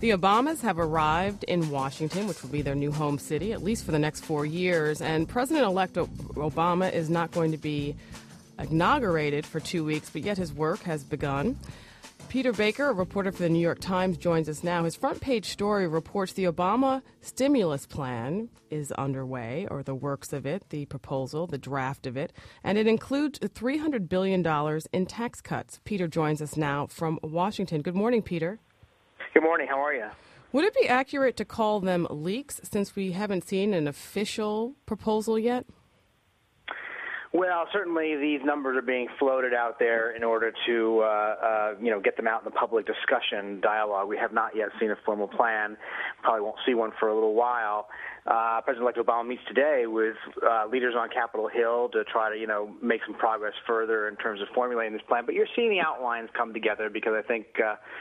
The Obamas have arrived in Washington, which will be their new home city, at least for the next 4 years. And President-elect Obama is not going to be inaugurated for 2 weeks, but yet his work has begun. Peter Baker, a reporter for the New York Times, joins us now. His front page story reports the Obama stimulus plan is underway, or the works of it, the proposal, the draft of it, and it includes $300 billion in tax cuts. Peter joins us now from Washington. Good morning, Peter. Good morning. How are you? Would it be accurate to call them leaks since we haven't seen an official proposal yet? Well, certainly these numbers are being floated out there in order to, get them out in the public discussion dialogue. We have not yet seen a formal plan. Probably won't see one for a little while. President-elect Obama meets today with leaders on Capitol Hill to try to, make some progress further in terms of formulating this plan. But you're seeing the outlines come together because I think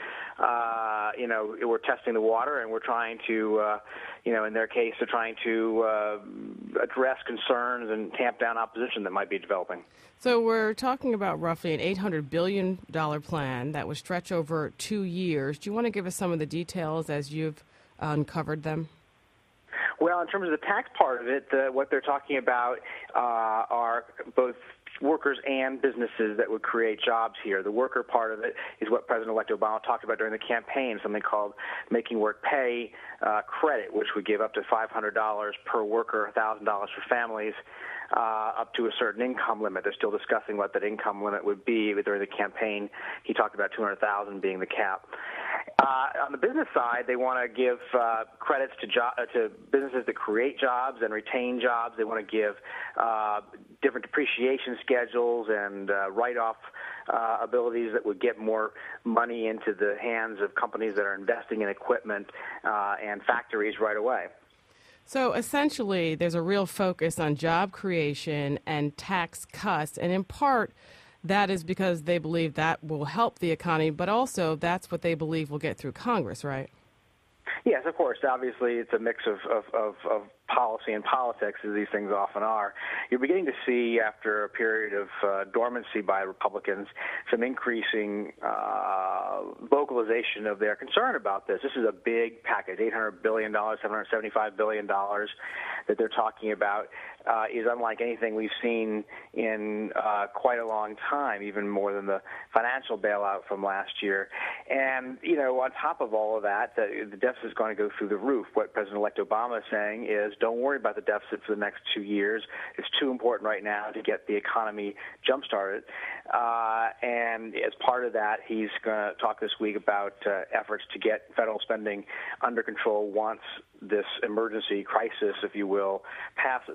we're testing the water, and we're trying to, in their case, they're trying to address concerns and tamp down opposition that might be developing. So we're talking about roughly an $800 billion plan that would stretch over 2 years. Do you want to give us some of the details as you've uncovered them? Well, in terms of the tax part of it, what they're talking about are both workers and businesses that would create jobs here. The worker part of it is what President-elect Obama talked about during the campaign, something called Making Work Pay credit, which would give up to $500 per worker, $1,000 for families, up to a certain income limit. They're still discussing what that income limit would be. But during the campaign, he talked about $200,000 being the cap. On the business side, they want to give credits to businesses that create jobs and retain jobs. They want to give different depreciation schedules and write-off abilities that would get more money into the hands of companies that are investing in equipment and factories right away. So essentially, there's a real focus on job creation and tax cuts, and in part, that is because they believe that will help the economy, but also that's what they believe will get through Congress, right? Yes, of course. Obviously, it's a mix of policy and politics, as these things often are. You're beginning to see, after a period of dormancy by Republicans, some increasing vocalization of their concern about this. This is a big package, $800 billion, $775 billion that they're talking about. Is unlike anything we've seen in quite a long time, even more than the financial bailout from last year. And, on top of all of that, the deficit is going to go through the roof. What President-elect Obama is saying is don't worry about the deficit for the next 2 years. It's too important right now to get the economy jump-started. And as part of that, he's going to talk this week about efforts to get federal spending under control once this emergency crisis, if you will, passes.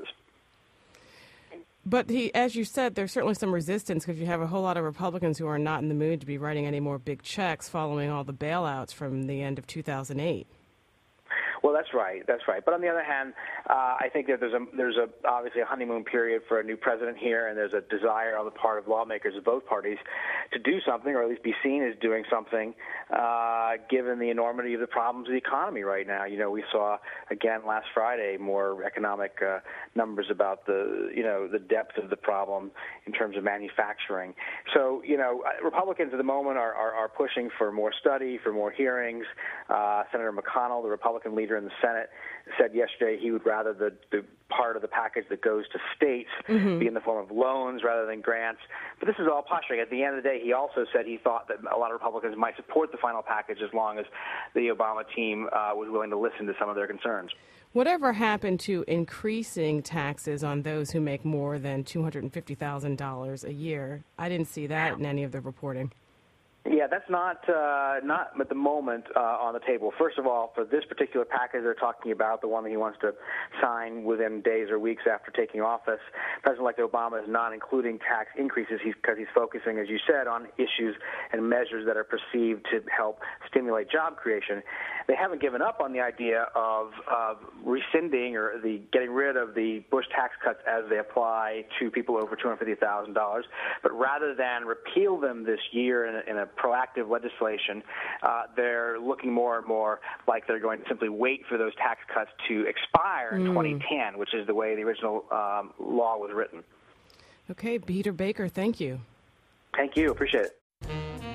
But as you said, there's certainly some resistance because you have a whole lot of Republicans who are not in the mood to be writing any more big checks following all the bailouts from the end of 2008. Well, that's right. But on the other hand, I think that there's obviously a honeymoon period for a new president here, and there's a desire on the part of lawmakers of both parties to do something, or at least be seen as doing something, given the enormity of the problems of the economy right now. We saw again last Friday more economic numbers about the depth of the problem in terms of manufacturing. So Republicans at the moment are pushing for more study, for more hearings. Senator McConnell, the Republican leader in the Senate, said yesterday he would rather the part of the package that goes to states be in the form of loans rather than grants. But this is all posturing. At the end of the day, he also said he thought that a lot of Republicans might support the final package as long as the Obama team was willing to listen to some of their concerns. Whatever happened to increasing taxes on those who make more than $250,000 a year? I didn't see that in any of the reporting. Yeah, that's not at the moment on the table. First of all, for this particular package they're talking about, the one that he wants to sign within days or weeks after taking office, President-elect Obama is not including tax increases because he's focusing, as you said, on issues and measures that are perceived to help stimulate job creation. They haven't given up on the idea of rescinding or getting rid of the Bush tax cuts as they apply to people over $250,000, but rather than repeal them this year in a proactive legislation, they're looking more and more like they're going to simply wait for those tax cuts to expire in 2010, which is the way the original law was written. Okay, Peter Baker, thank you. Thank you. Appreciate it.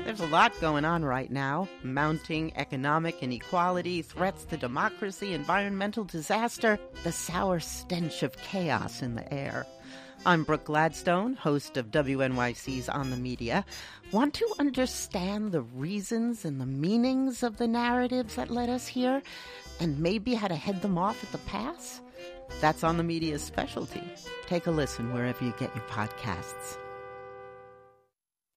There's a lot going on right now. Mounting economic inequality, threats to democracy, environmental disaster, the sour stench of chaos in the air. I'm Brooke Gladstone, host of WNYC's On the Media. Want to understand the reasons and the meanings of the narratives that led us here, and maybe how to head them off at the pass? That's On the Media's specialty. Take a listen wherever you get your podcasts.